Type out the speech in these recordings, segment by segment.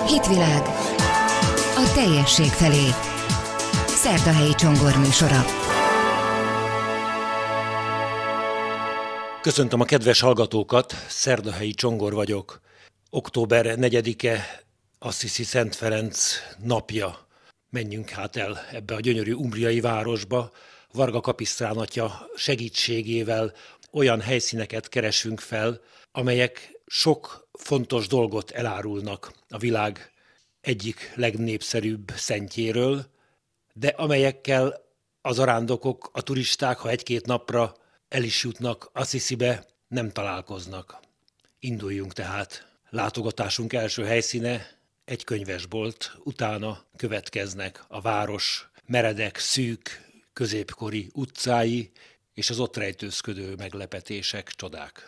Hitvilág. A teljesség felé. Szerdahelyi Csongor műsora. Köszöntöm a kedves hallgatókat, Szerdahelyi Csongor vagyok. Október 4-e, Assisi Szent Ferenc napja. Menjünk hát el ebbe a gyönyörű umbriai városba. Varga Kapisztrán atya segítségével olyan helyszíneket keresünk fel, amelyek sok fontos dolgot elárulnak a világ egyik legnépszerűbb szentjéről, de amelyekkel az arándokok, a turisták, ha egy-két napra el is jutnak Assisibe, nem találkoznak. Induljunk tehát. Látogatásunk első helyszíne egy könyvesbolt, utána következnek a város meredek, szűk, középkori utcái és az ott rejtőzködő meglepetések, csodák.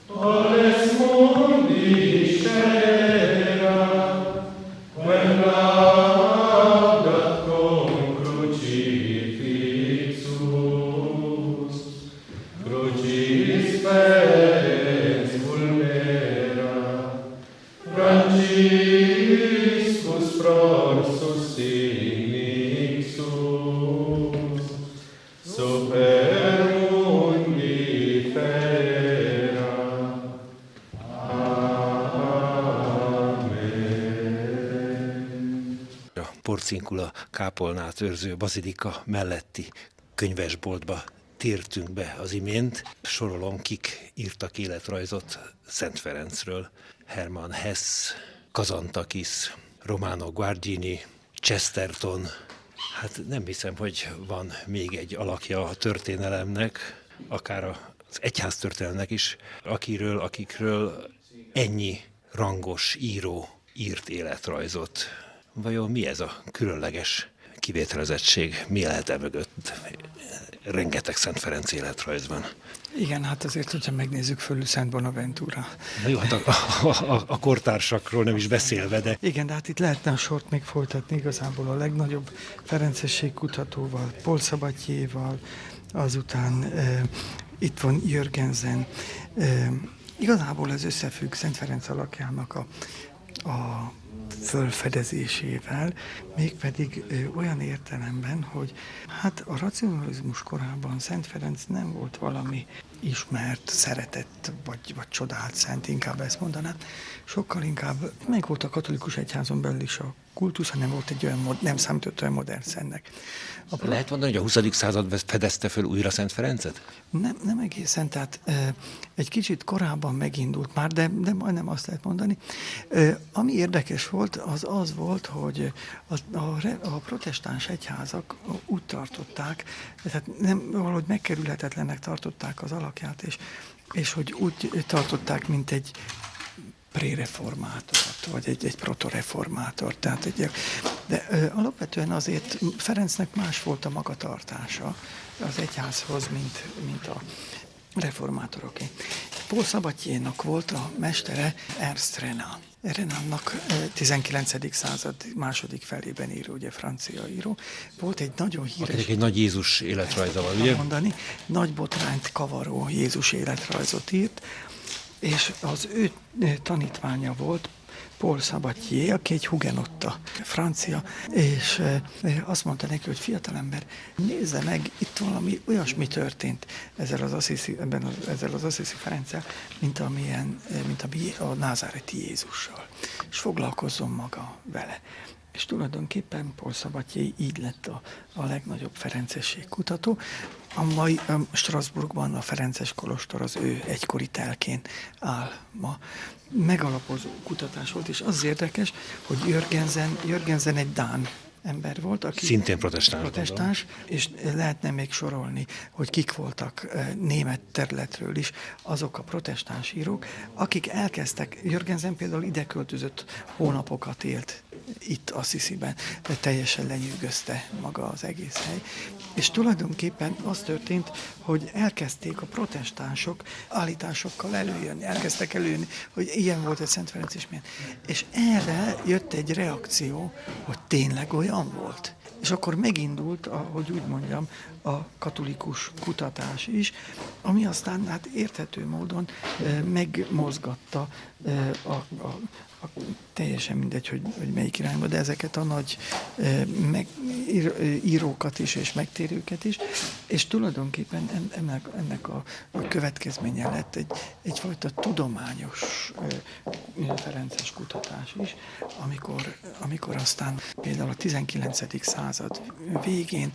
Porciunkula kápolnát őrző bazilika melletti könyvesboltba tértünk be az imént. Sorolom, kik írtak életrajzot Szent Ferencről. Hermann Hesse, Kazantakis, Romano Guardini, Chesterton. Hát nem hiszem, hogy van még egy alakja a történelemnek, akár az egyház történelemnek is, akikről ennyi rangos író írt életrajzot. Vajon mi ez a különleges kivételezettség? Mi lehet e mögött? Rengeteg Szent Ferenc életrajzban. Igen, hát azért, hogyha megnézzük fölül Szent Bonaventura. Na jó, hát a kortársakról nem is beszélve, de... Igen, de hát itt lehetne a sort még folytatni igazából a legnagyobb ferencesség kutatóval, Paul Sabatiéval, azután itt van Jörgensen. Igazából ez összefügg Szent Ferenc alakjának a fölfedezésével, mégpedig olyan értelemben, hogy hát a racionalizmus korában Szent Ferenc nem volt valami ismert, szeretett vagy csodált szent, inkább ezt mondanám. Sokkal inkább meg volt a katolikus egyházon belül is a kultusz, hanem volt egy olyan, nem számított olyan modern szentnek. Lehet mondani, hogy a 20. század fedezte föl újra Szent Ferencet? Nem egészen, tehát egy kicsit korábban megindult már, de majdnem azt lehet mondani. Ami érdekes volt, az volt, hogy a protestáns egyházak úgy tartották, tehát nem, valahogy megkerülhetetlennek tartották az alakját, és hogy úgy tartották, mint egy préreformátort, vagy egy protoreformátort. De alapvetően azért Ferencnek más volt a magatartása az egyházhoz, mint a reformátoroké. Paul Sabatiénak volt a mestere Ernst Renan. Renannak 19. század második felében író, ugye francia író. Volt egy nagyon híres... Akinek egy nagy Jézus életrajza van, ugye? Mondani, nagy botrányt kavaró Jézus életrajzot írt, és az ő tanítványa volt Paul Sabatié, aki egy hugenotta, francia, és azt mondta neki, hogy fiatalember, nézze meg, itt valami olyasmi történt ezzel az Assisi Ferenccel, mint ami a názáreti Jézussal, és foglalkozzon maga vele. És tulajdonképpen Paul Sabatié így lett a legnagyobb ferencesség kutató. A mai Strasbourgban a Ferences kolostor az ő egykori telkén áll ma. Megalapozó kutatás volt, és az érdekes, hogy Jörgensen egy dán ember volt, aki szintén protestáns, és lehetne még sorolni, hogy kik voltak német területről is azok a protestáns írók, akik elkezdtek, Jörgensen például ide költözött, hónapokat élt itt Assisiben, de teljesen lenyűgözte maga az egész hely. És tulajdonképpen az történt, hogy elkezdték a protestánsok állításokkal elkezdtek előjönni, hogy ilyen volt egy Szent Ferenc is milyen. És erre jött egy reakció, hogy tényleg olyan volt. És akkor megindult, ahogy úgy mondjam, a katolikus kutatás is, ami aztán hát érthető módon megmozgatta teljesen mindegy, hogy melyik irányba, de ezeket a nagy írókat is és megtérőket is, és tulajdonképpen ennek a következménye lett egyfajta tudományos ferences kutatás is, amikor aztán például a 19. század végén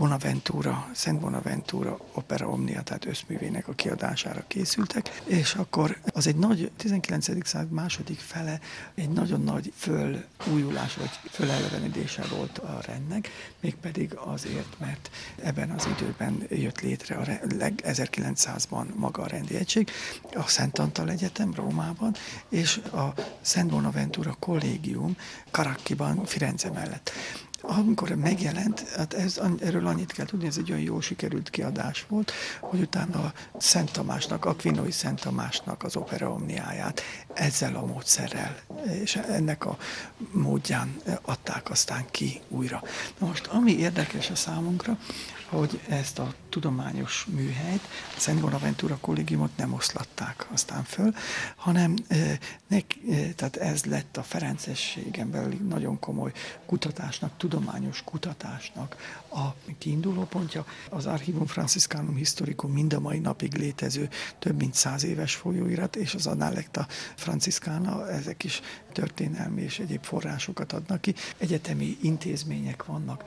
Szent Bonaventura Opera Omnia, tehát összművének a kiadására készültek, és akkor az egy nagy 19. század második fele egy nagyon nagy fölújulás vagy fölelevenedése volt a rendnek, mégpedig azért, mert ebben az időben jött létre 1900-ban maga a rendi egység, a Szent Antal Egyetem Rómában, és a Szent Bonaventura Kollégium Caracciban, Firenze mellett. Amikor megjelent, hát erről annyit kell tudni, ez egy olyan jó sikerült kiadás volt, hogy utána Szent Tamásnak, Aquinói Szent Tamásnak az Opera Omniáját ezzel a módszerrel, és ennek a módján adták aztán ki újra. Na most, ami érdekes a számunkra, hogy ezt a tudományos műhelyt, a Szent Bonaventura Kollégiumot nem oszlatták aztán föl, hanem tehát ez lett a ferencességen belüli nagyon komoly kutatásnak, tudományos kutatásnak a kiindulópontja. Az Archivum Franciscanum Historicum mind a mai napig létező több mint 100 éves folyóirat, és az Analecta Franciscana, ezek is történelmi és egyéb forrásokat adnak ki. Egyetemi intézmények vannak,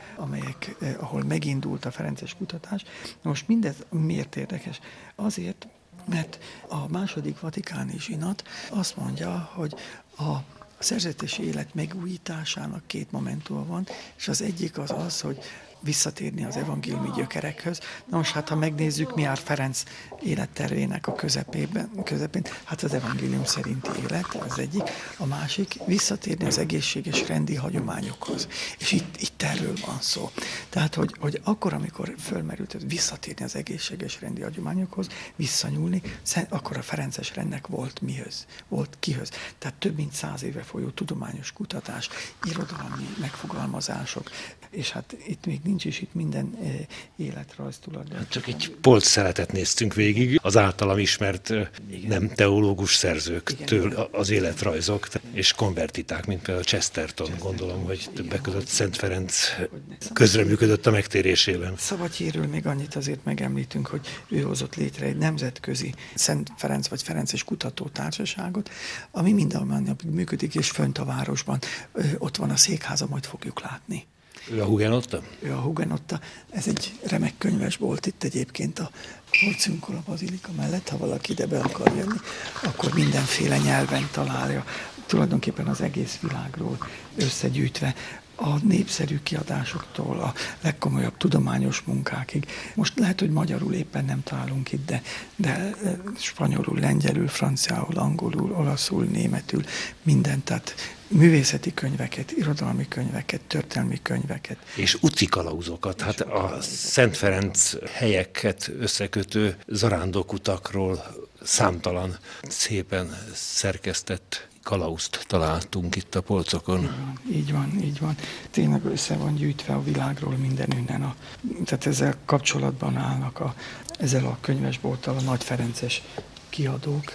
ahol megindult a ferences kutatás. Most mindez miért érdekes? Azért, mert a második vatikáni zsinat azt mondja, hogy a szerzetesi élet megújításának 2 momentuma van, és az egyik az, hogy visszatérni az evangéliumi gyökerekhöz. Na most hát, ha megnézzük, mi áll Ferenc élettervének a közepén, hát az evangélium szerinti élet, az egyik. A másik, visszatérni az egészséges rendi hagyományokhoz. És itt erről van szó. Tehát, hogy akkor, amikor fölmerült, hogy visszatérni az egészséges rendi hagyományokhoz, visszanyúlni, akkor a ferences rendnek volt kihöz. Tehát több mint 100 éve folyó tudományos kutatás, irodalmi megfogalmazások, és hát itt még nincs is itt minden életrajz tulajdonképpen. Hát csak egy polcszeletet néztünk végig, az általam ismert nem teológus szerzőktől az életrajzok, és konvertiták, mint például Chesterton, gondolom, hogy többek között Szent Ferenc közreműködött a megtérésében. Szabatyéről még annyit azért megemlítünk, hogy ő hozott létre egy nemzetközi Szent Ferenc vagy Ferences kutatótársaságot, ami minden napig működik, és fönt a városban. Ott van a székháza, majd fogjuk látni. Ő a Hugenotta? Ő a Hugenotta. Ez egy remek könyves volt itt egyébként a Porciuncola bazilika mellett, ha valaki ide be akar jönni, akkor mindenféle nyelven találja, tulajdonképpen az egész világról összegyűjtve, a népszerű kiadásoktól a legkomolyabb tudományos munkákig. Most lehet, hogy magyarul éppen nem találunk itt, de spanyolul, lengyelül, franciául, angolul, olaszul, németül, mindent, tehát művészeti könyveket, irodalmi könyveket, történelmi könyveket. És utcikalauzokat, hát a Szent Ferenc helyeket összekötő zarándokutakról számtalan szépen szerkesztett kalauzt találtunk itt a polcokon. Így van. Tényleg össze van gyűjtve a világról mindenünnen. Tehát ezzel kapcsolatban állnak ezzel a könyvesbolttal a nagy ferences kiadók.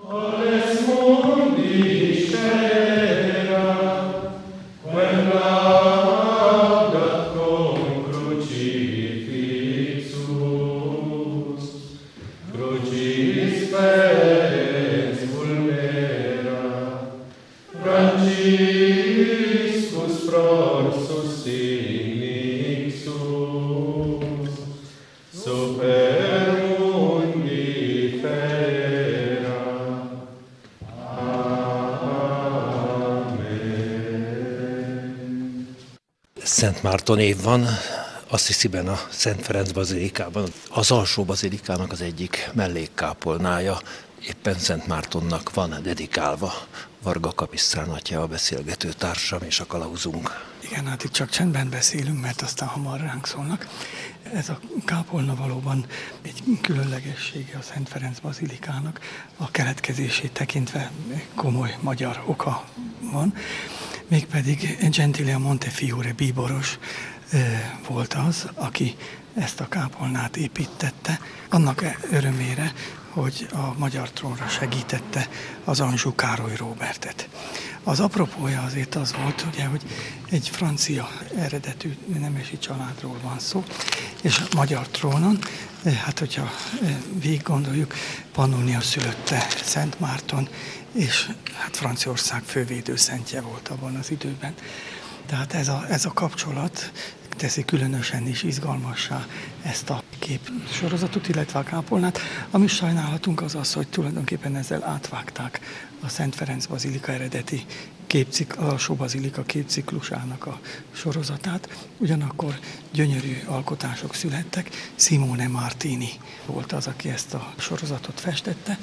Szent Márton év van, Assisiben, a Szent Ferenc bazilikában. Az alsó bazilikának az egyik mellékkápolnája éppen Szent Mártonnak van dedikálva. Varga Kapisztrán atya a beszélgető társam és a kalauzunk. Igen, hát itt csak csendben beszélünk, mert aztán hamar ránk szólnak. Ez a kápolna valóban egy különlegessége a Szent Ferenc bazilikának. A keletkezését tekintve komoly magyar oka van. Mégpedig Gentilia Montefiore bíboros volt az, aki ezt a kápolnát építette, annak örömére, hogy a magyar trónra segítette az Anjou Károly Róbertet. Az apropója azért az volt, ugye, hogy egy francia eredetű nemesi családról van szó, és a magyar trónon, hát hogyha végig gondoljuk, Pannonia szülötte Szent Márton, és hát Franciaország fővédőszentje volt abban az időben. Tehát ez a kapcsolat teszi különösen is izgalmassá ezt a képsorozatot, illetve a kápolnát. Ami sajnálatunk az az, hogy tulajdonképpen ezzel átvágták a Szent Ferenc bazilika eredeti alsó bazilika képciklusának a sorozatát. Ugyanakkor gyönyörű alkotások születtek. Simone Martini volt az, aki ezt a sorozatot festette.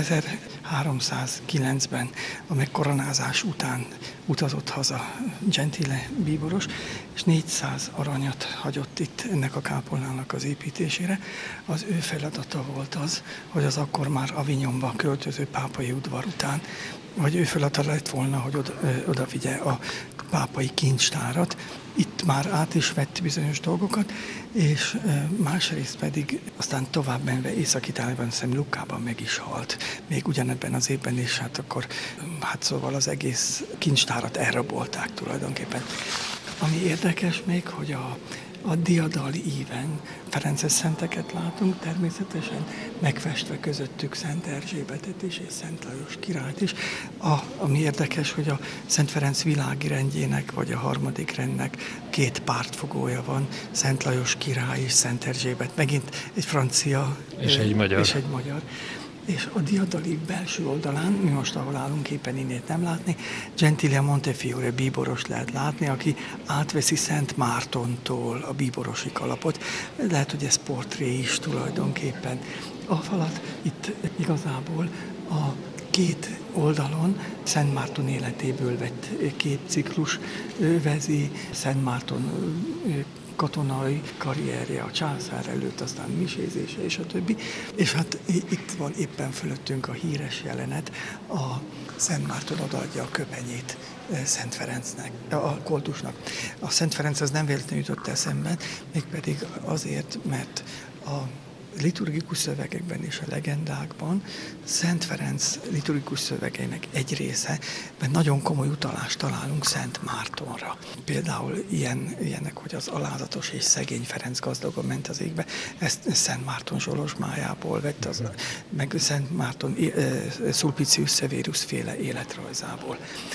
1309-ben a megkoronázás után utazott haza Gentile bíboros, és 400 aranyat hagyott itt ennek a kápolnának az építésére. Az ő feladata volt az, hogy az akkor már Avignonba költöző pápai udvar után, vagy ő feladata lett volna, hogy oda vigye a pápai kincstárat. Itt már át is vett bizonyos dolgokat, és másrészt pedig aztán tovább menve Észak-Itáliában, Szent Lukában meg is halt. Még ugyanebben az évben is, hát szóval az egész kincstárat elrabolták tulajdonképpen. Ami érdekes még, hogy a diadali íven ferences szenteket látunk, természetesen megfestve közöttük Szent Erzsébetet is, és Szent Lajos királyt is. Ami érdekes, hogy a Szent Ferenc világi rendjének, vagy a harmadik rendnek két pártfogója van, Szent Lajos király és Szent Erzsébet. Megint egy francia és egy magyar. És a diadali belső oldalán, mi most ahol állunk, éppen innét nem látni, Gentile Montefiore bíboros lehet látni, aki átveszi Szent Mártontól a bíborosi kalapot. Lehet, hogy ez portré is tulajdonképpen. A falat itt igazából a két oldalon Szent Márton életéből vett két ciklus övezi, Szent Márton katonai karrierje a császár előtt, aztán misézése és a többi. És hát itt van éppen fölöttünk a híres jelenet, a Szent Márton odaadja a köpenyét Szent Ferencnek, a koltusnak. A Szent Ferenc az nem véletlenül jutott eszembe, mégpedig azért, mert a liturgikus szövegekben és a legendákban Szent Ferenc liturgikus szövegeinek egy része, mert nagyon komoly utalást találunk Szent Mártonra. Például ilyenek, hogy az alázatos és szegény Ferenc gazdagon ment az égbe, ezt Szent Márton zsolozsmájából vett, meg Szent Márton Sulpicius Severus féle életrajzából.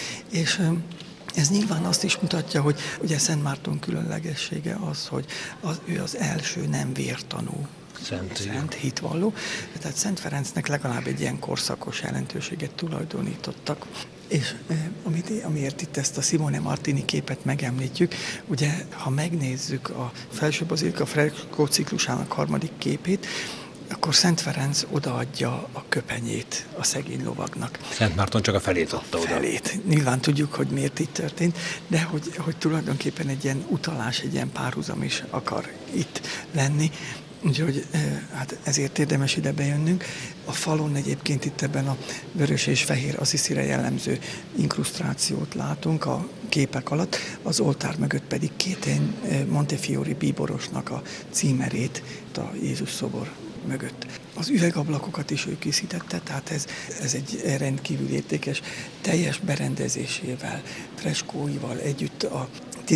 És ez nyilván azt is mutatja, hogy ugye Szent Márton különlegessége az, hogy ő az első nem vértanú Szent hitvalló. Tehát Szent Ferencnek legalább egy ilyen korszakos jelentőséget tulajdonítottak. És amiért itt ezt a Simone Martini képet megemlítjük, ugye ha megnézzük a felső bazilika freskó ciklusának harmadik képét, akkor Szent Ferenc odaadja a köpenyét a szegény lovagnak. Szent Márton csak a felét adta oda. Felét. Nyilván tudjuk, hogy miért így történt, de hogy tulajdonképpen egy ilyen utalás, egy ilyen párhuzam is akar itt lenni. Úgyhogy hát ezért érdemes ide bejönnünk. A falon egyébként itt ebben a vörös és fehér Assisi-re jellemző inkrusztrációt látunk a képek alatt, az oltár mögött pedig két Montefiore bíborosnak a címerét a Jézus szobor mögött. Az üvegablakokat is ő készítette, tehát ez egy rendkívül értékes, teljes berendezésével, freskóival együtt a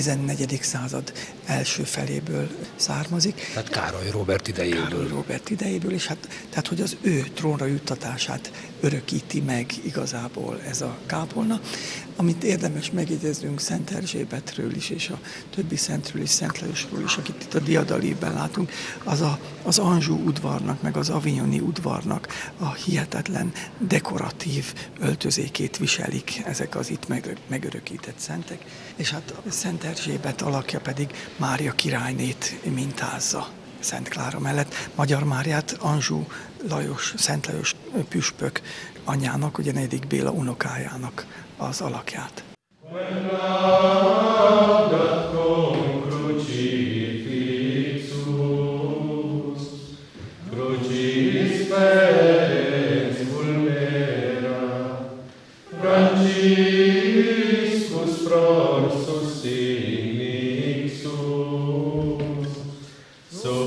14. század első feléből származik. Tehát Károly Róbert idejéből. Károly Róbert idejéből, és tehát hogy az ő trónra juttatását örökíti meg igazából ez a kápolna, amit érdemes megjegyeznünk Szent Erzsébetről is, és a többi szentről is, Szent Lajosról is, akit itt a diadalívben látunk, az Anjou udvarnak, meg az avignoni udvarnak a hihetetlen dekoratív öltözékét viselik ezek az itt megörökített szentek, és hát Szent Erzsébet alakja pedig Mária királynét mintázza Szent Klára mellett. Magyar Máriát Anjou Lajos, Szent Lajos püspök anyjának, ugye 4. Béla unokájának az alakját. Franciscus Prorsus Ignixus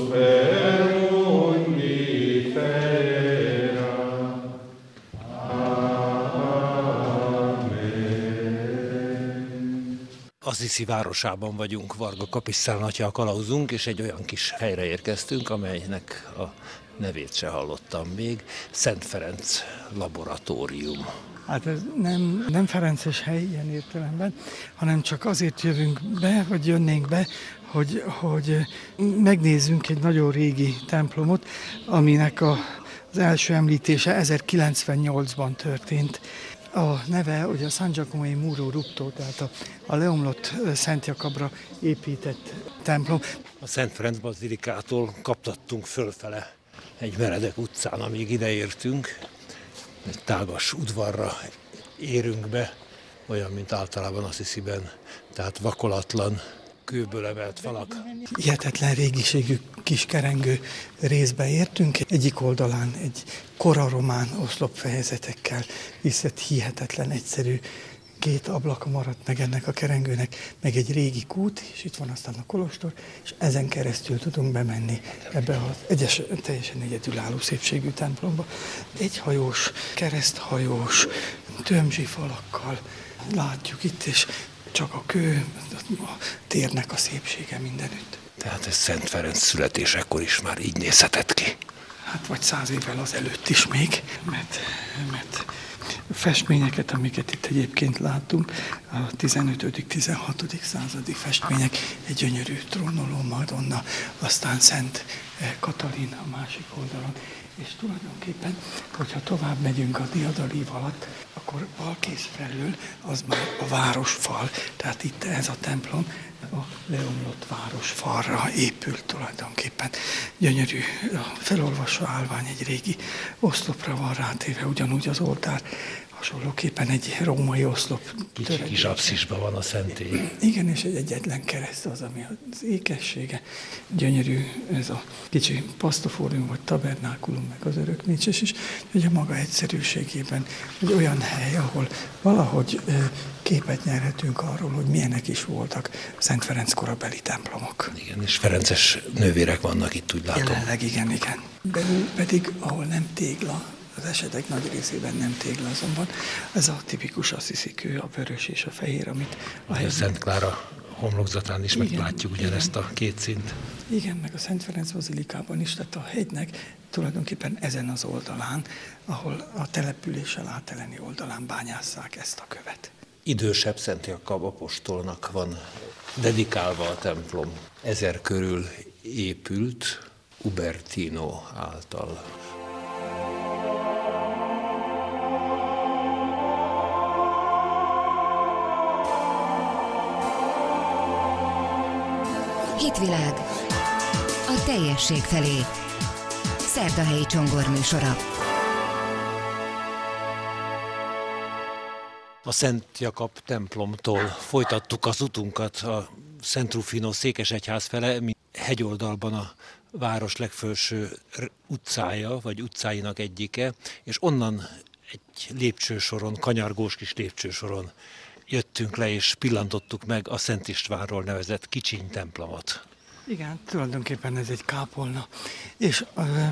Assisi városában vagyunk, Varga Kapisztrán atya a kalauzunk, és egy olyan kis helyre érkeztünk, amelynek a nevét se hallottam még, Szent Ferenc laboratórium. Hát ez nem ferences hely ilyen értelemben, hanem csak azért jönnénk be, hogy megnézzünk egy nagyon régi templomot, aminek az első említése 1098-ban történt. A neve ugye a San Giacomei Muro Rupto, tehát a leomlott Szent Jakabra épített templom. A Szent Ferenc bazilikától kaptattunk fölfele egy meredek utcán, amíg ideértünk. Egy tágas udvarra érünk be, olyan, mint általában Assisiben, tehát vakolatlan, kőből emelt falak. Hihetetlen régiségű kis kerengő részbe értünk. Egyik oldalán egy koraromán oszlopfejezetekkel viszont hihetetlen egyszerű két ablaka maradt meg ennek a kerengőnek, meg egy régi kút, és itt van aztán a kolostor, és ezen keresztül tudunk bemenni ebbe az teljesen egyedülálló szépségű templomba. Egyhajós, kereszthajós, tömzsi falakkal látjuk itt, és csak a kő, a térnek a szépsége mindenütt. Tehát ez Szent Ferenc születésekor is már így nézhetett ki. Hát vagy 100 évvel azelőtt is még, mert festményeket, amiket itt egyébként látunk, a 15.-16. századi festmények, egy gyönyörű trónoló Madonna, aztán Szent Katalin a másik oldalon. És tulajdonképpen, hogyha tovább megyünk a diadalív alatt, akkor balkész felől az már a városfal, tehát itt ez a templom a leomlott városfalra épült tulajdonképpen. Gyönyörű, a felolvasó állvány egy régi oszlopra van rátéve, ugyanúgy az oltár, hasonlóképpen egy római oszlop. Kis abszisban van a szentély. Igen, és egy egyetlen kereszt az, ami az ékessége. Gyönyörű ez a kicsi pasztofórium, vagy tabernákulum, meg az öröknicses is, hogy a maga egyszerűségében egy olyan hely, ahol valahogy képet nyerhetünk arról, hogy milyenek is voltak Szent Ferenc korabeli templomok. Igen, és ferences nővérek vannak itt, úgy látom. Jelenleg igen. Belül pedig, ahol nem tégla, az esetek nagy részében nem tégla azonban, ez a tipikus assisi kő, a vörös és a fehér, amit a Szent Klára homlokzatán is meglátjuk ugyanezt a két szint. Igen, meg a Szent Ferenc bazilikában is, tehát a hegynek tulajdonképpen ezen az oldalán, ahol a településsel áteleni oldalán bányásszák ezt a követ. Idősebb Szent Jakab apostolnak van dedikálva a templom. 1000 körül épült Ubertino által. Hitvilág. A teljesség felé. Szerdahelyi Csongor műsora. A Szent Jakab templomtól folytattuk az utunkat a Szent Rufino székesegyház fele, hegyoldalban a város legfelső utcája, vagy utcáinak egyike, és onnan egy lépcsősoron, kanyargós kis lépcsősoron jöttünk le, és pillantottuk meg a Szent Istvánról nevezett kicsiny templomot. Igen, tulajdonképpen ez egy kápolna, és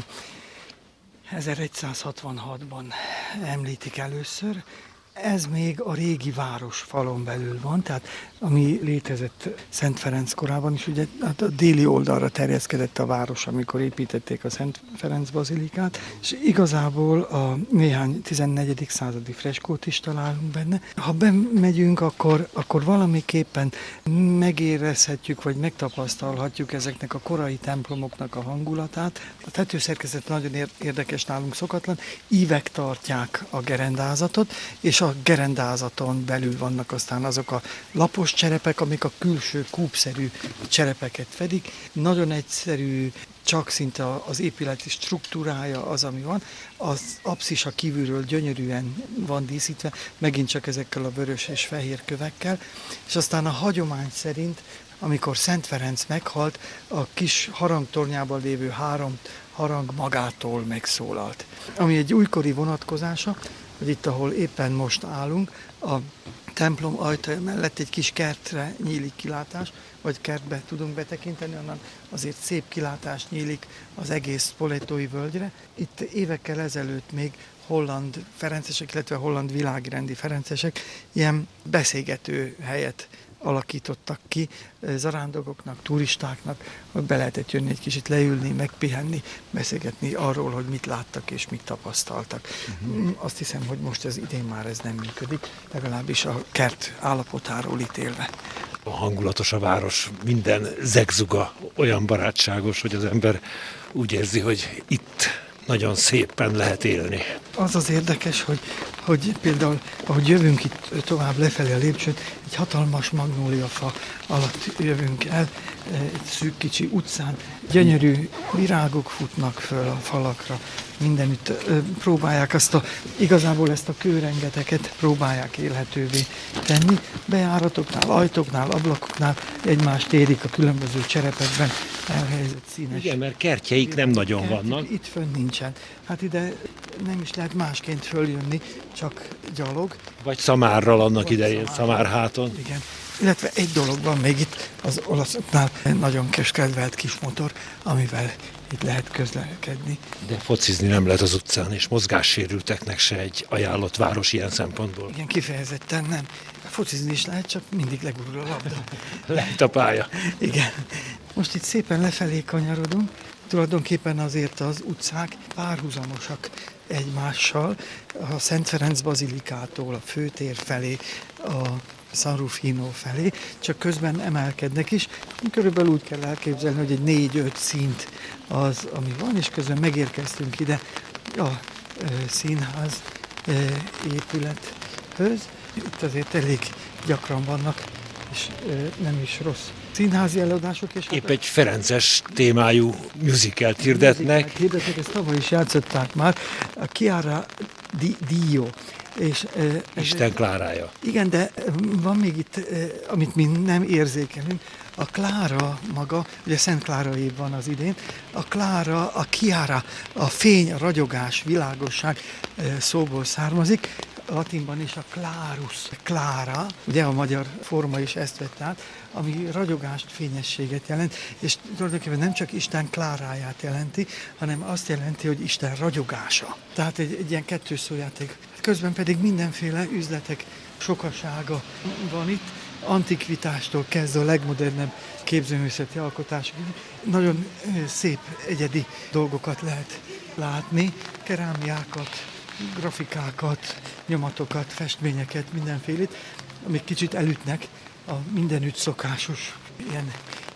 1166-ban említik először. Ez még a régi város falon belül van, tehát ami létezett Szent Ferenc korában is, ugye hát a déli oldalra terjeszkedett a város, amikor építették a Szent Ferenc bazilikát, és igazából a néhány 14. századi freskót is találunk benne. Ha bemegyünk, akkor valamiképpen megérezhetjük, vagy megtapasztalhatjuk ezeknek a korai templomoknak a hangulatát. A tetőszerkezet nagyon érdekes, nálunk szokatlan, ívek tartják a gerendázatot, és a gerendázaton belül vannak aztán azok a lapos cserepek, amik a külső kúpszerű cserepeket fedik. Nagyon egyszerű, csak szinte az épületi struktúrája az, ami van. Az apszis a kívülről gyönyörűen van díszítve, megint csak ezekkel a vörös és fehér kövekkel. És aztán a hagyomány szerint, amikor Szent Ferenc meghalt, a kis harangtornyában lévő 3 harang magától megszólalt. Ami egy újkori vonatkozása, hogy itt, ahol éppen most állunk, a templom ajtaja mellett egy kis kertre nyílik kilátás, vagy kertbe tudunk betekinteni, onnan azért szép kilátás nyílik az egész Spoletói völgyre. Itt évekkel ezelőtt még holland ferencesek, illetve holland világrendi ferencesek ilyen beszélgető helyet alakítottak ki zarándokoknak, turistáknak, hogy be lehetett jönni egy kicsit leülni, megpihenni, beszélgetni arról, hogy mit láttak és mit tapasztaltak. Azt hiszem, hogy most idén már ez nem működik, legalábbis a kert állapotáról ítélve. Hangulatos a város, minden zegzuga olyan barátságos, hogy az ember úgy érzi, hogy itt nagyon szépen lehet élni. Az az érdekes, hogy például, ahogy jövünk itt tovább lefelé a lépcsőn, egy hatalmas magnóliafa alatt jövünk el, egy szűk kicsi utcán. Gyönyörű virágok futnak föl a falakra, mindenütt próbálják igazából ezt a kőrengeteket próbálják élhetővé tenni. Bejáratoknál, ajtóknál, ablakoknál egymást érik a különböző cserepekben elhelyezett színes. Igen, mert kertjeik nem nagyon vannak. Itt fönn nincsen. Hát ide nem is lehet másként följönni, csak gyalog. Vagy szamárral annak idején, szamárháton. Igen. Illetve egy dolog van még itt az olaszoknál, nagyon kedvelt kis motor, amivel itt lehet közlekedni. De focizni nem lehet az utcán, és mozgássérülteknek se egy ajánlott város ilyen szempontból. Igen, kifejezetten nem. Focizni is lehet, csak mindig legurul a labda. Lehet a pálya. Igen. Most itt szépen lefelé kanyarodunk. Tulajdonképpen azért az utcák párhuzamosak egymással, a Szent Ferenc bazilikától a főtér felé, a San Rufino felé, csak közben emelkednek is. Körülbelül úgy kell elképzelni, hogy egy 4-5 szint az, ami van, és közben megérkeztünk ide a színház épülethöz. Itt azért elég gyakran vannak, és nem is rossz színházi előadások. És épp egy ferences témájú musicalt hirdetnek. Ezt tavaly is játszották már, a Chiara di Dio. És, Isten Klárája. Igen, de van még itt, amit mi nem érzékelünk, a Klára maga, ugye Szent Klára év van az idén, a Klára, a Chiara, a fény, a ragyogás, világosság szóból származik, latinban is a Clarus, Klára, ugye a magyar forma is ezt vett át, ami ragyogást, fényességet jelent, és tulajdonképpen nem csak Isten Kláráját jelenti, hanem azt jelenti, hogy Isten ragyogása. Tehát egy ilyen kettős szójáték. Közben pedig mindenféle üzletek sokasága van itt, antikvitástól kezdve a legmodernebb képzőművészeti alkotásokig. Nagyon szép, egyedi dolgokat lehet látni, kerámiákat, grafikákat, nyomatokat, festményeket, mindenfélét, amik kicsit elütnek a mindenütt szokásos ilyen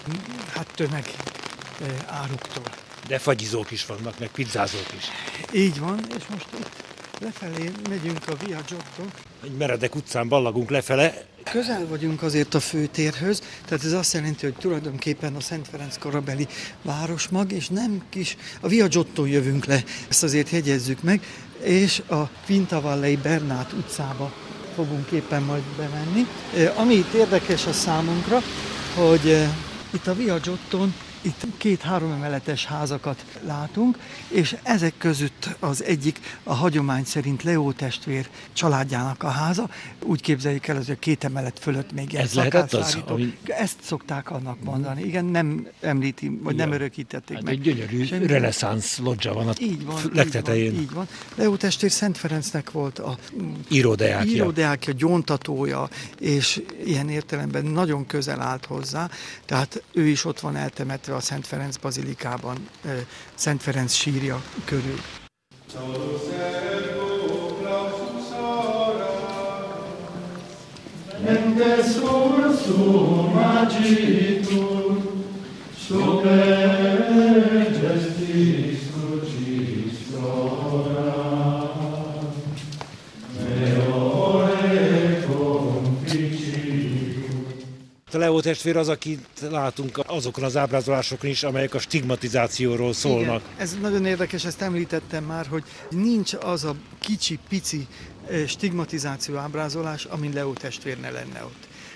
tömeg áruktól. De fagyizók is vannak, meg pizzázók is. Így van, és most itt lefelé megyünk a Via Giotto. Egy meredek utcán ballagunk lefele. Közel vagyunk azért a főtérhöz, tehát ez azt jelenti, hogy tulajdonképpen a Szent Ferenc korabeli városmag, és nem kis, a Via Giotto jövünk le, ezt azért jegyezzük meg, és a Vintavallei Bernát utcába fogunk éppen majd bemenni. Ami itt érdekes a számunkra, hogy itt a Via Giotton itt 2-3 emeletes házakat látunk, és ezek között az egyik a hagyomány szerint Leó testvér családjának a háza. Úgy képzeljük el, hogy a 2 emelet fölött még ilyen szakászárító. Ezt szokták annak mondani. Igen, nem említi, vagy nem örökítették meg. Egy gyönyörű reneszánsz lodzsa van a legtetején. Így van. Leó testvér Szent Ferencnek volt a íródeákja, gyóntatója, és ilyen értelemben nagyon közel állt hozzá, tehát ő is ott van eltemetve a Szent Ferenc bazilikában, Szent Ferenc sírja körül. A Leó testvér az, akit látunk azokon az ábrázolásokon is, amelyek a stigmatizációról szólnak. Igen, ez nagyon érdekes, ezt említettem már, hogy nincs az a kicsi, pici stigmatizáció ábrázolás, amin Leó testvér ne lenne ott.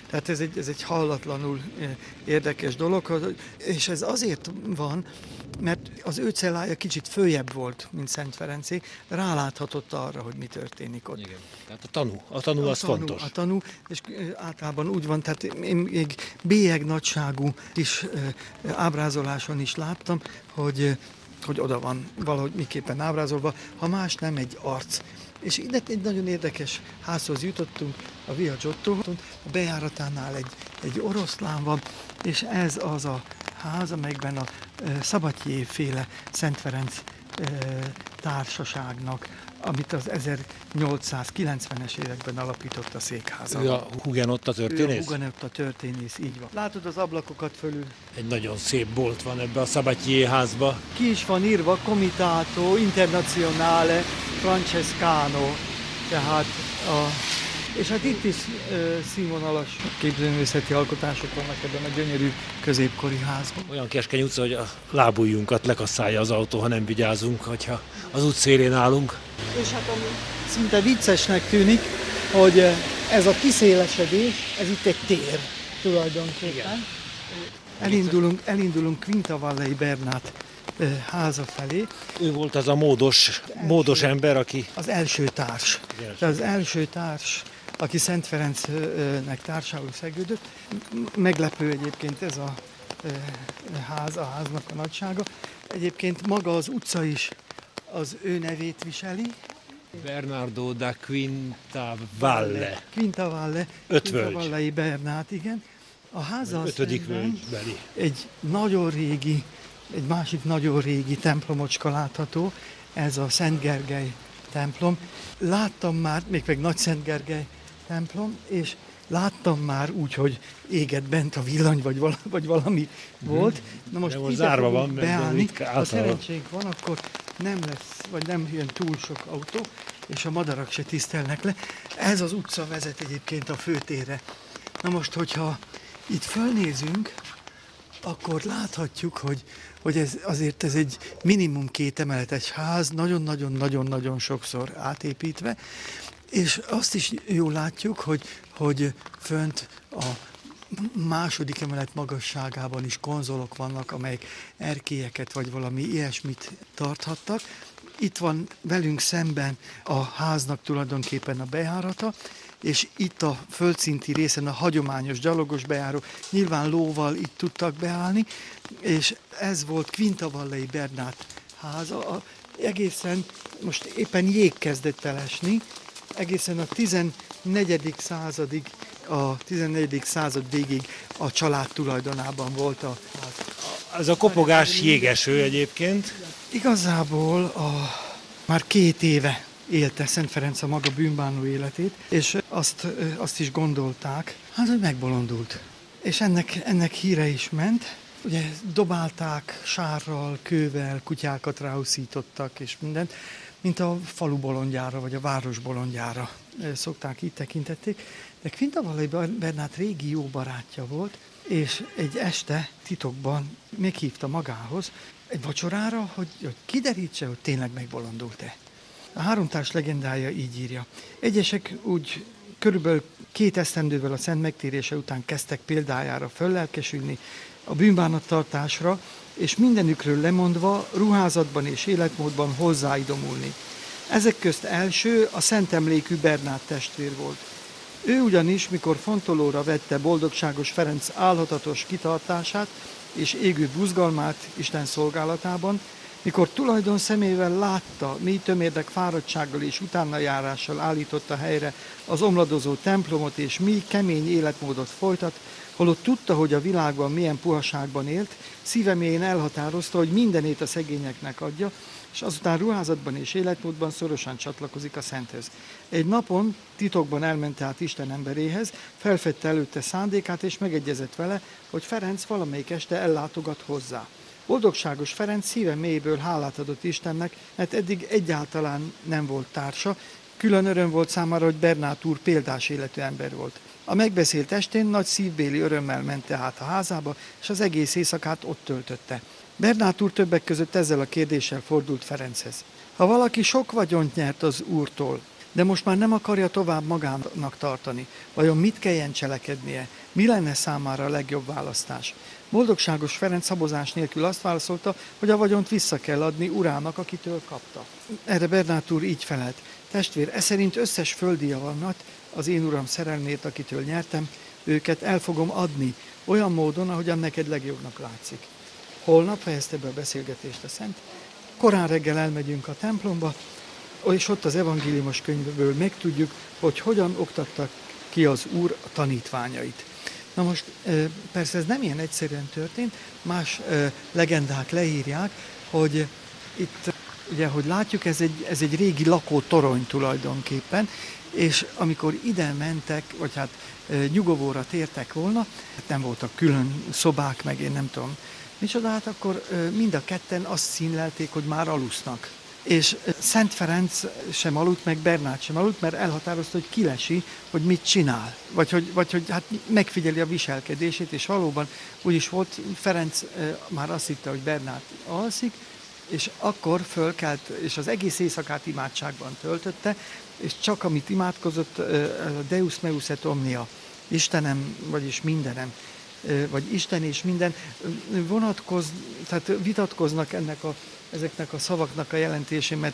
Tehát ez egy hallatlanul érdekes dolog, és ez azért van, mert az ő cellája kicsit följebb volt, mint Szent Ferencé, ráláthatott arra, hogy mi történik ott. Igen. Tehát a tanú az fontos. A tanú, és általában úgy van, tehát én még bélyeg nagyságú is ábrázoláson is láttam, hogy oda van valahogy miképpen ábrázolva, ha más nem egy arc. És ide egy nagyon érdekes házhoz jutottunk, a Via Giotto, a bejáratánál egy oroszlán van, és ez az a ház, amelyben a Szabatyé-féle Szent Ferenc társaságnak, amit az 1890-es években alapított a székháza. Ő a hugenotta történész? Ő a hugenotta történész, így van. Látod az ablakokat fölül? Egy nagyon szép bolt van ebbe a Szabatyé házba. Ki is van írva Comitato Internazionale Francescano, tehát és hát itt is színvonalas képzőművészeti alkotások vannak ebben a gyönyörű középkori házban. Olyan keskeny utca, hogy a lábujjunkat lekasszálja az autó, ha nem vigyázunk, hogyha az útszélén állunk. És hát ami szinte viccesnek tűnik, hogy ez a kiszélesedés, ez itt egy tér tulajdonképpen. Elindulunk Quintavallei Bernát háza felé. Ő volt az a módos ember, aki... Az első társ. Az első társ, aki Szent Ferencnek társául szegődött. Meglepő egyébként ez a háznak a nagysága. Egyébként maga az utca is az ő nevét viseli. Bernardo da Quintavalle. Quintavalle. Quintavallei Bernát, igen. A háza egy másik nagyon régi templomocska látható, ez a Szent Gergely templom. Láttam már, még Nagy Szent Gergely templom, és láttam már úgy, hogy égett bent a villany, vagy valami volt. Na most ide zárva van, beállni, ha szerencsénk van, akkor nem lesz, vagy nem jön túl sok autó, és a madarak se tisztelnek le. Ez az utca vezet egyébként a főtérre. Na most, hogyha itt fölnézünk, akkor láthatjuk, hogy ez egy minimum 2 emeletes ház, nagyon-nagyon-nagyon sokszor átépítve, és azt is jól látjuk, hogy fönt a második emelet magasságában is konzolok vannak, amelyek erkélyeket vagy valami ilyesmit tarthattak. Itt van velünk szemben a háznak tulajdonképpen a bejárata, és itt a földszinti részen a hagyományos gyalogos bejáró, nyilván lóval itt tudtak beállni, és ez volt Quintavallei Bernát háza. Egészen, most éppen jég kezdett el esni, egészen a 14. század végig a család tulajdonában volt a ház. Ez a kopogás jégeső egyébként. Igazából már 2 éve élte Szent Ferenc a maga bűnbánó életét, és azt is gondolták, hogy megbolondult. És ennek híre is ment. Ugye dobálták sárral, kővel, kutyákat ráuszítottak és mindent, mint a falu bolondjára, vagy a város bolondjára szokták, így tekintették. De Quintavallei Bernát régi jó barátja volt, és egy este titokban meghívta magához egy vacsorára, hogy kiderítse, hogy tényleg megbolondult-e. A háromtárs legendája így írja. Egyesek úgy körülbelül 2 esztendővel a szent megtérése után kezdtek példájára föllelkesülni a bűnbánattartásra, és mindenükről lemondva ruházatban és életmódban hozzáidomulni. Ezek közt első a szent emlékű Bernát testvér volt. Ő ugyanis, mikor fontolóra vette boldogságos Ferenc álhatatos kitartását és égő buzgalmát Isten szolgálatában, mikor tulajdon szemével látta, mi tömérdek fáradtsággal és utánajárással állította helyre az omladozó templomot, és mi kemény életmódot folytat, holott tudta, hogy a világban milyen puhaságban élt, szíve mélyén elhatározta, hogy mindenét a szegényeknek adja, és azután ruházatban és életmódban szorosan csatlakozik a Szenthez. Egy napon titokban elment tehát Isten emberéhez, felfedte előtte szándékát, és megegyezett vele, hogy Ferenc valamelyik este ellátogat hozzá. Boldogságos Ferenc szíve mélyből hálát adott Istennek, mert eddig egyáltalán nem volt társa. Külön öröm volt számára, hogy Bernát úr példás életű ember volt. A megbeszélt estén nagy szívbéli örömmel ment tehát a házába, és az egész éjszakát ott töltötte. Bernát úr többek között ezzel a kérdéssel fordult Ferenchez. Ha valaki sok vagyont nyert az úrtól, de most már nem akarja tovább magának tartani. Vajon mit kelljen cselekednie? Mi lenne számára a legjobb választás? Boldogságos Ferenc habozás nélkül azt válaszolta, hogy a vagyont vissza kell adni urának, akitől kapta. Erre Bernát úr így felelt: testvér, szerint összes földi javamat az én uram szerelmét, akitől nyertem, őket el fogom adni, olyan módon, ahogyan neked legjobbnak látszik. Holnap fejezte be a beszélgetést a szent, korán reggel elmegyünk a templomba, és ott az evangéliumos könyvből megtudjuk, hogy hogyan oktattak ki az Úr a tanítványait. Na most persze ez nem ilyen egyszerűen történt, más legendák leírják, hogy itt ugye, hogy látjuk, ez egy régi lakótorony tulajdonképpen, és amikor ide mentek, vagy hát nyugovóra tértek volna, nem voltak külön szobák, meg én nem tudom micsoda, hát akkor mind a ketten azt színlelték, hogy már alusznak. És Szent Ferenc sem aludt, meg Bernát sem aludt, mert elhatározta, hogy kilesi, hogy mit csinál. Vagy hogy hát megfigyeli a viselkedését, és valóban úgy is volt, Ferenc már azt hitte, hogy Bernát alszik, és akkor fölkelt, és az egész éjszakát imádságban töltötte, és csak amit imádkozott, Deus meus et omnia, Istenem, vagyis mindenem, vagy Isten és minden, tehát vitatkoznak ezeknek a szavaknak a jelentésén, mert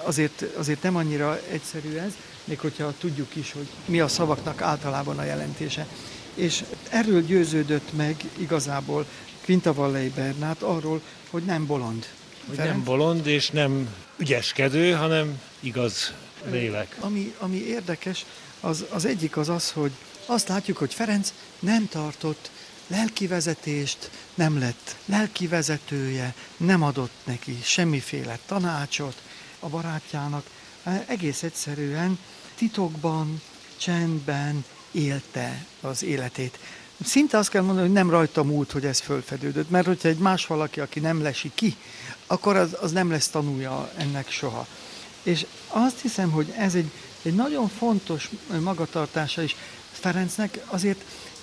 azért nem annyira egyszerű ez, még hogyha tudjuk is, hogy mi a szavaknak általában a jelentése. És erről győződött meg igazából Quintavallei Bernát arról, hogy nem bolond. Hogy nem bolond és nem ügyeskedő, hanem igaz lélek. Ami érdekes, az egyik az, hogy azt látjuk, hogy Ferenc nem tartott lelkivezetést, nem lett lelkivezetője, nem adott neki semmiféle tanácsot a barátjának, egész egyszerűen titokban, csendben élte az életét. Szinte azt kell mondani, hogy nem rajta múlt, hogy ez fölfedődött, mert hogyha egy más valaki, aki nem lesi ki, akkor az nem lesz tanulja ennek soha. És azt hiszem, hogy ez egy nagyon fontos magatartása is Ferencnek, azért,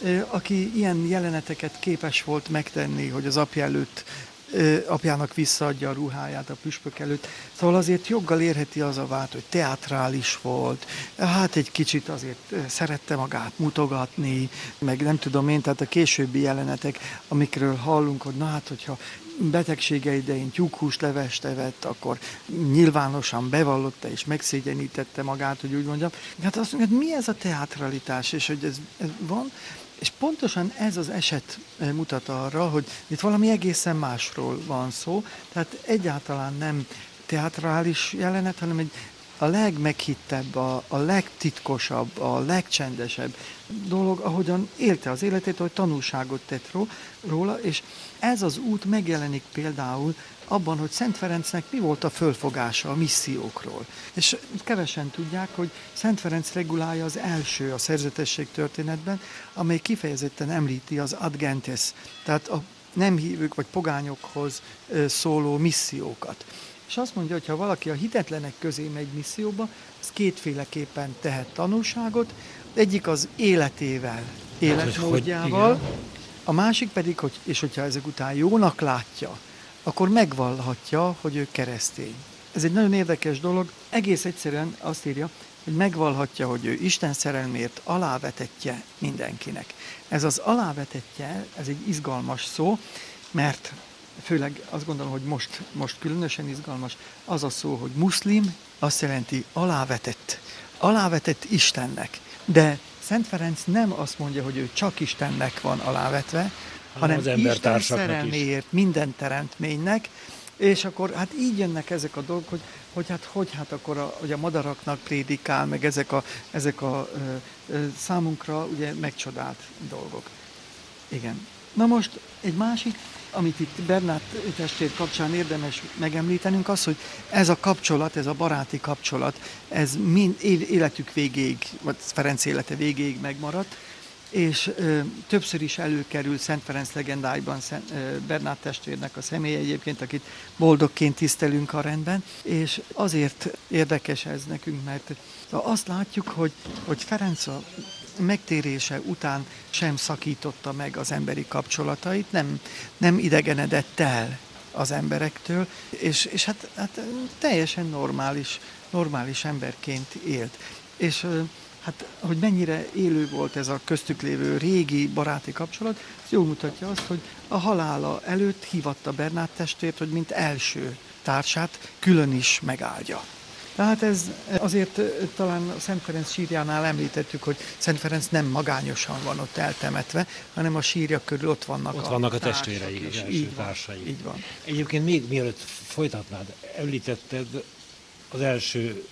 aki ilyen jeleneteket képes volt megtenni, hogy az apja előtt, apjának visszaadja a ruháját a püspök előtt. Szóval azért joggal érheti az a vád, hogy teátrális volt, hát egy kicsit azért szerette magát mutogatni, meg nem tudom én, tehát a későbbi jelenetek, amikről hallunk, hogy na hát, hogyha betegsége idején tyúkhúslevest evett, akkor nyilvánosan bevallotta és megszégyenítette magát, hogy úgy mondjam. Hát azt mondja, mi ez a teatralitás, és hogy ez van, és pontosan ez az eset mutat arra, hogy itt valami egészen másról van szó, tehát egyáltalán nem teatrális jelenet, hanem a legmeghittebb, a legtitkosabb, a legcsendesebb dolog, ahogyan élte az életét, hogy tanulságot tett róla, és ez az út megjelenik például abban, hogy Szent Ferencnek mi volt a fölfogása a missziókról. És kevesen tudják, hogy Szent Ferenc regulája az első a szerzetesség történetben, amely kifejezetten említi az ad gentes, tehát a nem hívők vagy pogányokhoz szóló missziókat. És azt mondja, hogy ha valaki a hitetlenek közé megy misszióba, az kétféleképpen tehet tanulságot, egyik az életével, életmódjával, a másik pedig, hogyha ezek után jónak látja, akkor megvallhatja, hogy ő keresztény. Ez egy nagyon érdekes dolog, egész egyszerűen azt írja, hogy megvallhatja, hogy ő Isten szerelmért alávetettje mindenkinek. Ez az alávetettje, ez egy izgalmas szó, mert főleg azt gondolom, hogy most különösen izgalmas, az a szó, hogy muszlim, azt jelenti alávetett Istennek. De Szent Ferenc nem azt mondja, hogy ő csak Istennek van alávetve, hanem Isten szerelméért minden teremtménynek, és akkor hát így jönnek ezek a dolgok, hogy akkor hogy a madaraknak prédikál, meg ezek a számunkra ugye megcsodált dolgok. Igen. Na most egy másik, amit itt Bernát testvér kapcsán érdemes megemlítenünk, az, hogy ez a kapcsolat, ez a baráti kapcsolat, ez mind életük végéig, vagy Ferenc élete végéig megmaradt, és többször is előkerül Szent Ferenc legendáiban Bernát testvérnek a személye egyébként, akit boldogként tisztelünk a rendben, és azért érdekes ez nekünk, mert azt látjuk, hogy Ferenc a megtérése után sem szakította meg az emberi kapcsolatait, nem idegenedett el az emberektől, és hát teljesen normális emberként élt. És hát, hogy mennyire élő volt ez a köztük lévő régi baráti kapcsolat, ez jól mutatja azt, hogy a halála előtt hívatta Bernát testvért, hogy mint első társát külön is megáldja. Tehát ez azért talán a Szent Ferenc sírjánál említettük, hogy Szent Ferenc nem magányosan van ott eltemetve, hanem a sírja körül ott vannak a testvérei, az első társai. Így van. Egyébként még mielőtt folytatnád, említetted az első,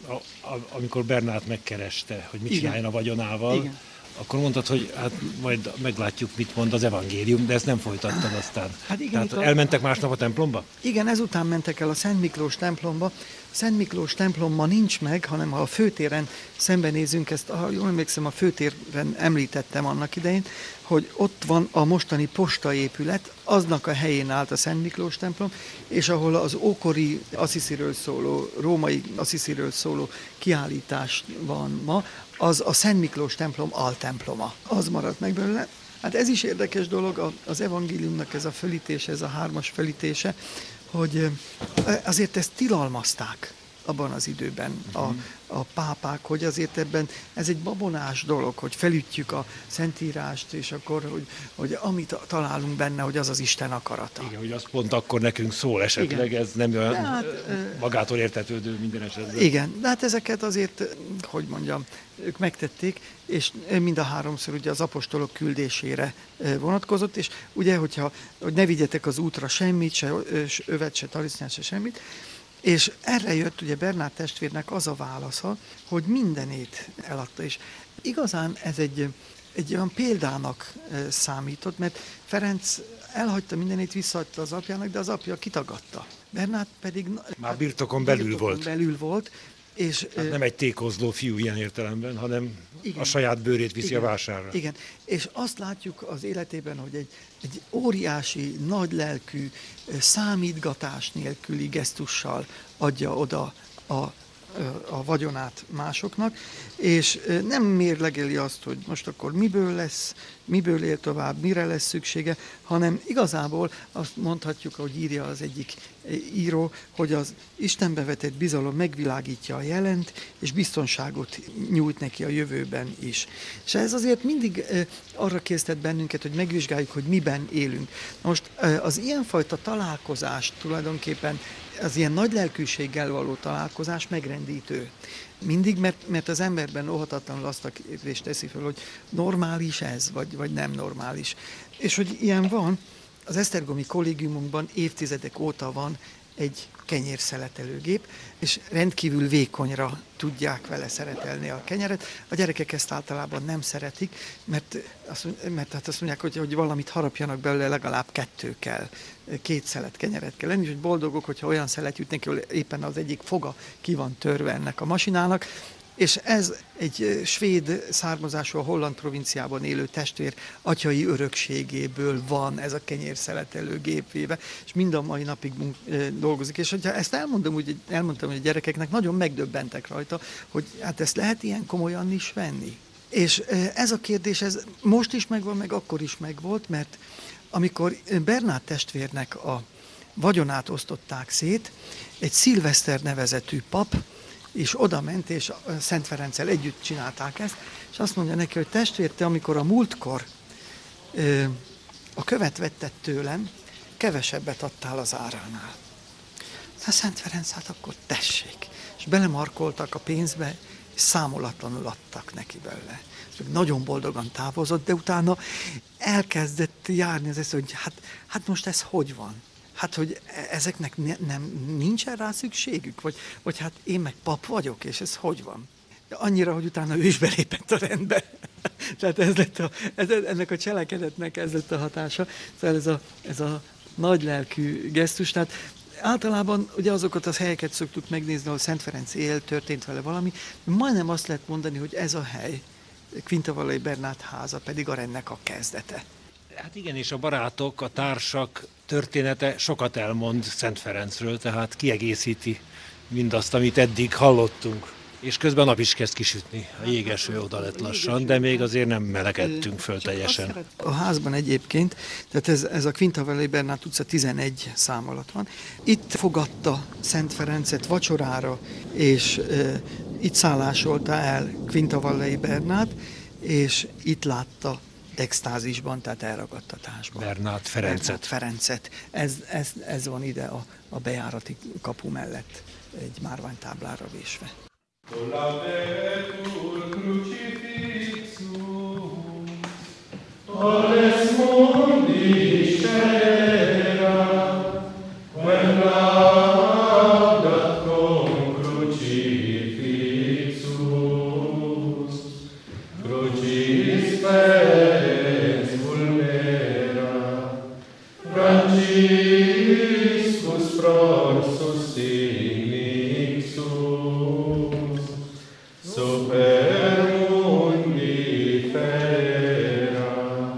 amikor Bernát megkereste, hogy mit csináljon a vagyonával. Igen. Akkor mondtad, hogy hát majd meglátjuk, mit mond az evangélium, de ezt nem folytattad aztán. Hát igen, tehát elmentek másnap a templomba? Igen, ezután mentek el a Szent Miklós templomba. A Szent Miklós templom ma nincs meg, hanem ha a főtéren szembenézünk, ezt, ha jól emlékszem, a főtéren említettem annak idején, hogy ott van a mostani postaépület, aznak a helyén állt a Szent Miklós templom, és ahol az ókori Assisiről szóló, római Assisiről szóló kiállítás van ma, az a Szent Miklós templom altemploma. Az maradt meg belőle. Hát ez is érdekes dolog, az evangéliumnak ez a fölítése, ez a 3-as fölítése, hogy azért ezt tilalmazták abban az időben a pápák, hogy azért ebben ez egy babonás dolog, hogy felütjük a Szentírást, és akkor, hogy amit találunk benne, hogy az az Isten akarata. Igen, hogy az pont akkor nekünk szól esetleg, igen. Ez nem olyan magától értetődő minden esetben. Igen, de hát ezeket azért, hogy mondjam, ők megtették, és mind a 3-szor ugye az apostolok küldésére vonatkozott, és ugye, hogy ne vigyetek az útra semmit, se övet, se talisznyát, se semmit, és erre jött ugye Bernát testvérnek az a válasza, hogy mindenét eladta, és igazán ez egy olyan példának számított, mert Ferenc elhagyta mindenét, visszaadta az apjának, de az apja kitagadta. Bernát pedig... Már birtokon belül volt. És, hát nem egy tékozló fiú ilyen értelemben, hanem igen, a saját bőrét viszi a vásárra. Igen, és azt látjuk az életében, hogy egy óriási, nagylelkű, számítgatás nélküli gesztussal adja oda a vagyonát másoknak, és nem mérlegeli azt, hogy most akkor miből él tovább, mire lesz szüksége, hanem igazából azt mondhatjuk, ahogy írja az egyik író, hogy az Istenbe vetett bizalom megvilágítja a jelent, és biztonságot nyújt neki a jövőben is. És ez azért mindig arra késztet bennünket, hogy megvizsgáljuk, hogy miben élünk. Most az ilyenfajta találkozás tulajdonképpen az ilyen nagy lelkűséggel való találkozás megrendítő. Mindig, mert az emberben óhatatlanul azt a kérdést teszi fel, hogy normális ez, vagy nem normális. És hogy ilyen van, az esztergomi kollégiumunkban évtizedek óta van egy kenyérszeletelőgép, és rendkívül vékonyra tudják vele szeretelni a kenyeret. A gyerekek ezt általában nem szeretik, mert hát azt mondják, hogy valamit harapjanak belőle, legalább 2 kell. 2 szelet kenyeret kell lenni, és hogy boldogok, hogyha olyan szelet jut neki, hogy éppen az egyik foga ki van törve ennek a masinának. És ez egy svéd származású, a holland provinciában élő testvér atyai örökségéből van ez a kenyérszeletelő gépvéve, és mind a mai napig dolgozik. És hogyha ezt elmondtam, hogy a gyerekeknek nagyon megdöbbentek rajta, hogy hát ezt lehet ilyen komolyan is venni. És ez a kérdés, ez most is megvan, meg akkor is megvolt, mert amikor Bernát testvérnek a vagyonát osztották szét, egy Szilveszter nevezetű pap, és oda ment, és Szent Ferenccel együtt csinálták ezt, és azt mondja neki, hogy testvér, te amikor a múltkor a követ vetted tőlem, kevesebbet adtál az áránál. A Szent Ferenc, hát akkor tessék. És belemarkoltak a pénzbe, és számolatlanul adtak neki belőle. És nagyon boldogan távozott, de utána elkezdett járni az esző, hogy hát most ez hogy van? Hát, hogy ezeknek nincsen rá szükségük? Vagy hát én meg pap vagyok, és ez hogy van? Annyira, hogy utána ő is belépett a rendbe. Tehát ennek a cselekedetnek ez lett a hatása. Szóval ez a nagylelkű gesztus. Tehát általában ugye azokat az helyeket szoktuk megnézni, ahol Szent Ferenc él, történt vele valami. Majdnem azt lehet mondani, hogy ez a hely, Kvintavallai Bernát háza pedig a rendnek a kezdete. Hát igen, és a barátok, a társak története sokat elmond Szent Ferencről, tehát kiegészíti mindazt, amit eddig hallottunk. És közben a nap is kezd kisütni, a jégeső oda lett lassan, de még azért nem melegedtünk föl teljesen. A házban egyébként, tehát ez a Quinta Vallei Bernát utca 11 szám alatt van. Itt fogadta Szent Ferencet vacsorára, és itt szállásolta el Quinta Vallei Bernát, és itt látta extázisban, tehát elragadtatásban. Bernát Ferencet. Ez van ide a bejárati kapu mellett egy márványtáblára vésve. Laudetur crucifixus, alles mundi scera, quem laudat cum crucifixus, crucis spes vulnera, Franciscus prorsus ignixus, super mundi fera.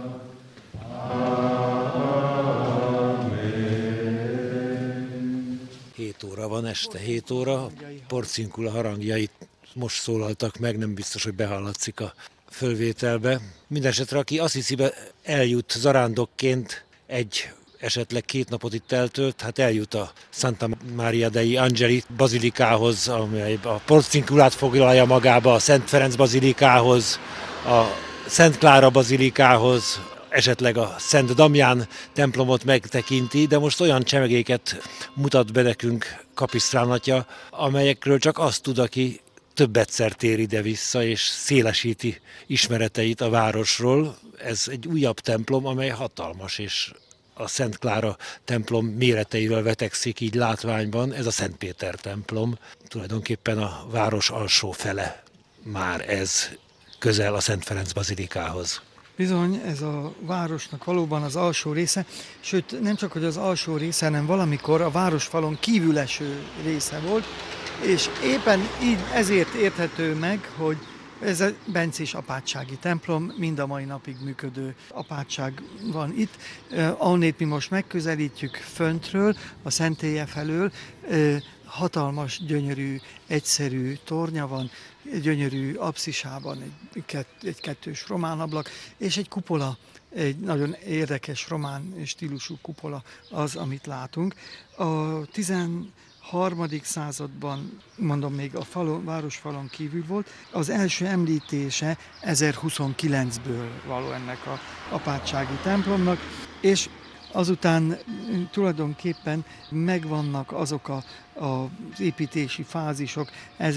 Amen. 7 óra van, este 7 óra, Porciuncula harangjait most szólaltak meg, nem biztos, hogy behallatszik a fölvételbe. Mindenesetre, aki Assisibe eljut zarándokként esetleg 2 napot itt eltölt, hát eljut a Santa Maria dei Angeli bazilikához, amely a Porciunculát foglalja magába, a Szent Ferenc bazilikához, a Szent Klára bazilikához, esetleg a Szent Damján templomot megtekinti, de most olyan csemegéket mutat be nekünk Kapisztrán atya, amelyekről csak azt tud, aki több egyszer tér ide-vissza, és szélesíti ismereteit a városról. Ez egy újabb templom, amely hatalmas, és a Szent Klára templom méreteivel vetekszik így látványban. Ez a Szent Péter templom. Tulajdonképpen a város alsó fele már ez, közel a Szent Ferenc bazilikához. Bizony, ez a városnak valóban az alsó része, sőt nem csak hogy az alsó része, hanem valamikor a városfalon kívül eső része volt, és éppen így ezért érthető meg, hogy ez a bencés apátsági templom, mind a mai napig működő apátság van itt. Ahonnét mi most megközelítjük föntről, a szentélye felől, hatalmas, gyönyörű, egyszerű tornya van, gyönyörű apszisában egy kettős román ablak, és egy kupola, egy nagyon érdekes román stílusú kupola az, amit látunk. A 13. században, mondom, még a városfalon kívül volt, az első említése 1029-ből való ennek az apátsági templomnak, és azután tulajdonképpen megvannak azok az építési fázisok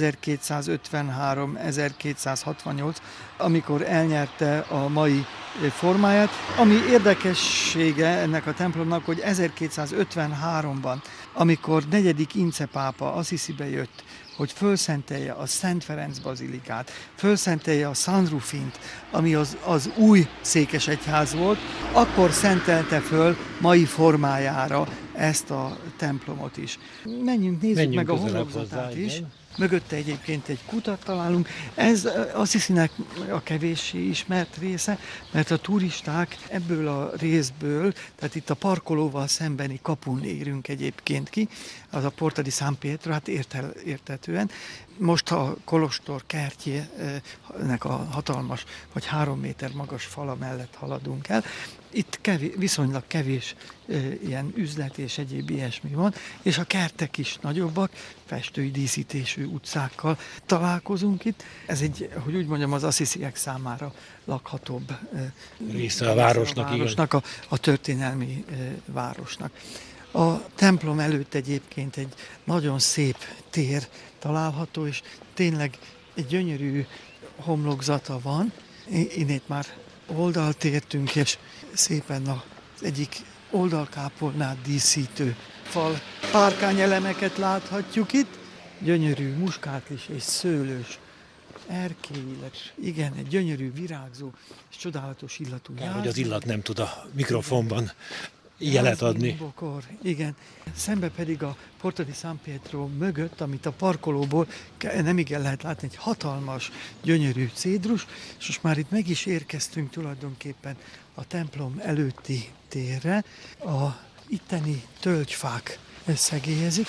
1253-1268, amikor elnyerte a mai formáját. Ami érdekessége ennek a templomnak, hogy 1253-ban, amikor 4. Ince pápa Assisibe jött, hogy fölszentelje a Szent Ferenc bazilikát, fölszentelje a San Rufint, ami az új székesegyház volt, akkor szentelte föl mai formájára ezt a templomot is. Nézzük meg a homlokzatát is. Mögötte egyébként egy kutat találunk. Ez Assisinek a kevéssé ismert része, mert a turisták ebből a részből, tehát itt a parkolóval szembeni kapun érünk egyébként ki, az a Porta di San Pietro, hát érthetően. Most a kolostor kertjének a hatalmas, vagy 3 méter magas fala mellett haladunk el. Itt viszonylag kevés ilyen üzlet és egyéb ilyesmi van, és a kertek is nagyobbak, festői díszítésű utcákkal találkozunk itt. Ez egy, hogy úgy mondjam, az assisiek számára lakhatóbb része a városnak, a történelmi városnak. A templom előtt egyébként egy nagyon szép tér található, és tényleg egy gyönyörű homlokzata van. Innét már oldalt értünk, és szépen az egyik oldalkápolnát díszítő fal párkányelemeket láthatjuk itt. Gyönyörű muskátlis és szőlős erkélyileg, igen, egy gyönyörű, virágzó és csodálatos illatú járvány. Hogy az illat nem tud a mikrofonban jelet adni. Bokor, igen. Szembe pedig a Porta di San Pietro mögött, amit a parkolóból nem igen lehet látni, egy hatalmas, gyönyörű cédrus, és most már itt meg is érkeztünk tulajdonképpen a templom előtti térre. A itteni tölgyfák szegélyezik.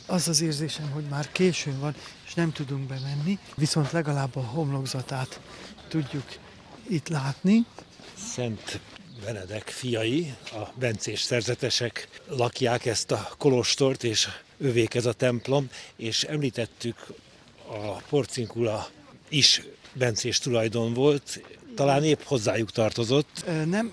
Az az érzésem, hogy már későn van, és nem tudunk bemenni, viszont legalább a homlokzatát tudjuk itt látni. Szent Benedek fiai, a bencés szerzetesek lakják ezt a kolostort, és övék ez a templom, és említettük, a porcinkula is bencés tulajdon volt, talán épp hozzájuk tartozott. Nem,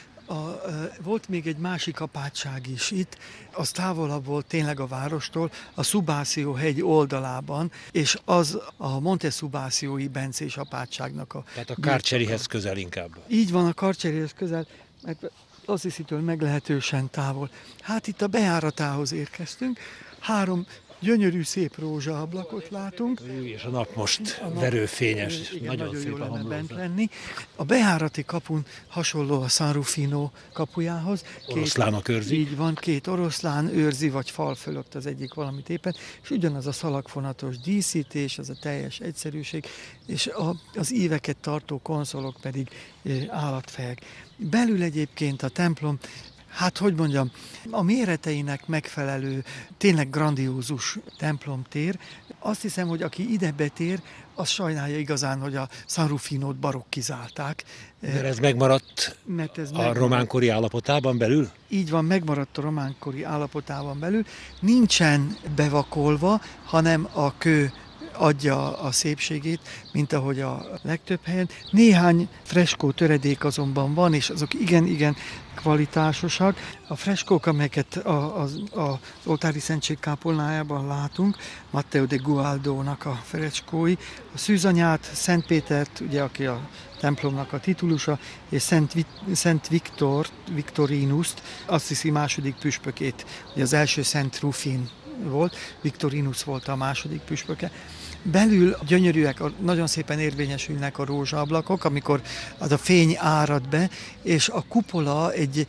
volt még egy másik apátság is itt, az távolabb volt tényleg a várostól, a Subáció hegy oldalában, és az a Montesubációi bencés apátságnak a... Tehát a Kárcserihez közel inkább. Így van, a Kárcserihez közel, mert Assisi-től meglehetősen távol. Hát itt a bejáratához érkeztünk, 3 gyönyörű szép rózsaablakot látunk. És a nap most verőfényes, igen, nagyon szép jó a lenne bent homlokzat. lenni. A bejárati kapun hasonló a San Rufino kapujához. Oroszlánok őrzik. Így van, 2 oroszlán őrzi, vagy fal fölött az egyik valamit éppen, és ugyanaz a szalagfonatos díszítés, az a teljes egyszerűség, és az íveket tartó konzolok pedig állatfejek. Belül egyébként a templom, hát hogy mondjam, a méreteinek megfelelő, tényleg grandiózus templomtér. Azt hiszem, hogy aki ide betér, az sajnálja igazán, hogy a San Rufinót barokkizálták. Mert ez megmaradt a románkori állapotában belül? Így van, megmaradt a románkori állapotában belül. Nincsen bevakolva, hanem a kő adja a szépségét, mint ahogy a legtöbb helyen. Néhány freskó töredék azonban van, és azok igen kvalitásosak. A freskók, amelyeket az oltári szentség kápolnájában látunk, Matteo de Gualdónak a freskói, a Szűzanyát, Szent Pétert, ugye, aki a templomnak a titulusa, és Szent Viktorinust, Assisi második püspökét, ugye az első Szent Rufin volt, Viktorinus volt a második püspöke. Belül gyönyörűek, nagyon szépen érvényesülnek a rózsaablakok, amikor az a fény árad be, és a kupola egy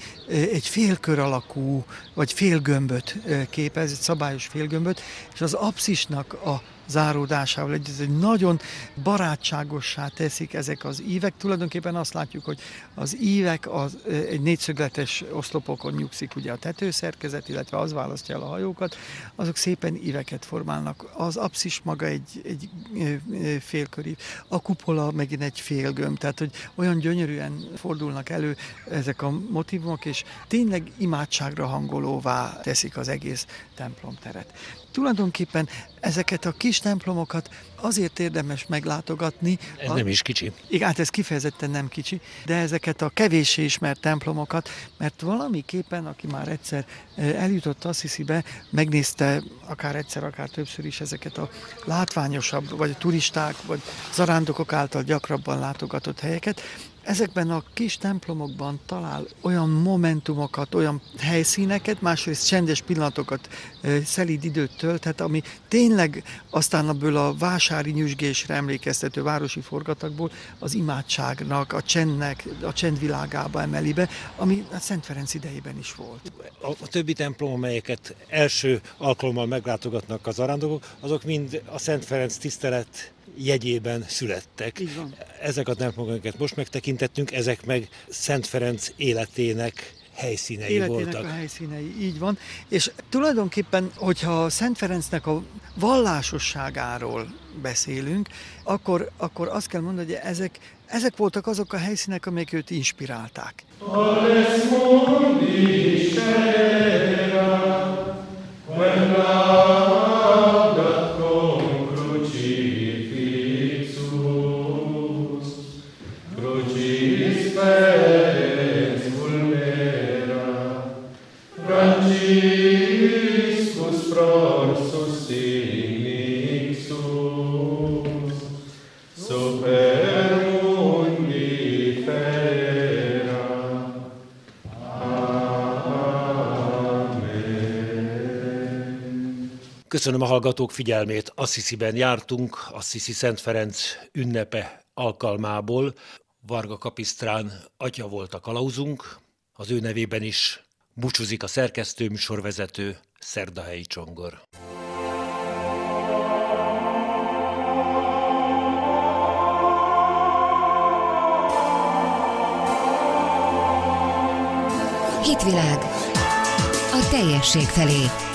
félkör alakú, vagy félgömböt képez, egy szabályos félgömböt, és az apszisnak a záródásával együtt, hogy nagyon barátságossá teszik ezek az ívek. Tulajdonképpen azt látjuk, hogy az ívek egy négyszögletes oszlopokon nyugszik ugye a tetőszerkezet, illetve az választja el a hajókat, azok szépen íveket formálnak. Az apszis maga egy félkörív, a kupola megint egy félgömb, tehát hogy olyan gyönyörűen fordulnak elő ezek a motívumok, és tényleg imádságra hangolóvá teszik az egész templomteret. Tulajdonképpen ezeket a kis templomokat azért érdemes meglátogatni. Ez nem is kicsi. Igen, hát ez kifejezetten nem kicsi, de ezeket a kevéssé ismert templomokat, mert valamiképpen, aki már egyszer eljutott Assisibe, megnézte akár egyszer, akár többször is ezeket a látványosabb, vagy a turisták, vagy zarándokok által gyakrabban látogatott helyeket, ezekben a kis templomokban talál olyan momentumokat, olyan helyszíneket, másrészt csendes pillanatokat, szelíd időt tölthet, ami tényleg aztán abból a vásári nyüzsgésre emlékeztető városi forgatagból az imádságnak, a csendnek, a csendvilágába emeli be, ami a Szent Ferenc idejében is volt. A többi templom, amelyeket első alkalommal meglátogatnak az zarándokok, azok mind a Szent Ferenc tisztelet jegyében születtek. Ezek a templomok, amiket most megtekintettünk, ezek meg Szent Ferenc életének helyszínei voltak. A helyszínei, így van. És tulajdonképpen, hogyha Szent Ferencnek a vallásosságáról beszélünk, akkor azt kell mondani, hogy ezek voltak azok a helyszínek, amelyek őt inspirálták. Köszönöm a hallgatók figyelmét. Assisiben jártunk, Assisi Szent Ferenc ünnepe alkalmából. Varga Kapisztrán atya volt a kalauzunk, az ő nevében is búcsúzik a szerkesztő, műsorvezető, Szerdahelyi Csongor. Hitvilág. A teljesség felé.